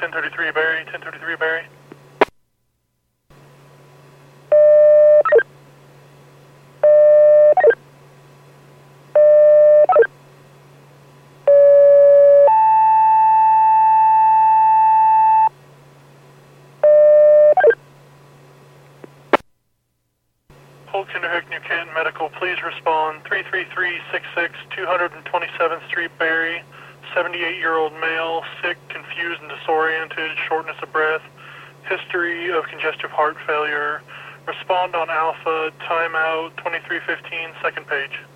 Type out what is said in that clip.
1033 Barry, 1033 Barry. Polk, Kinderhook, New Canton Medical, please respond. 33366, 227th Street, Barry. 78-year-old male, sick, confused, and disoriented, shortness of breath, history of congestive heart failure. Respond on Alpha, timeout 2315, second page.